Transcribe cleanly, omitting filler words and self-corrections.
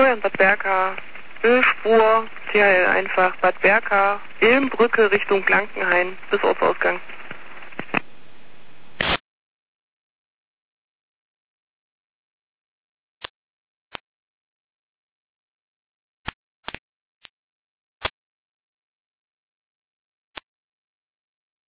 Florian Bad Berka, Ölspur, CHL einfach Bad Berka, Ilmbrücke Richtung Blankenhain bis Ortsausgang.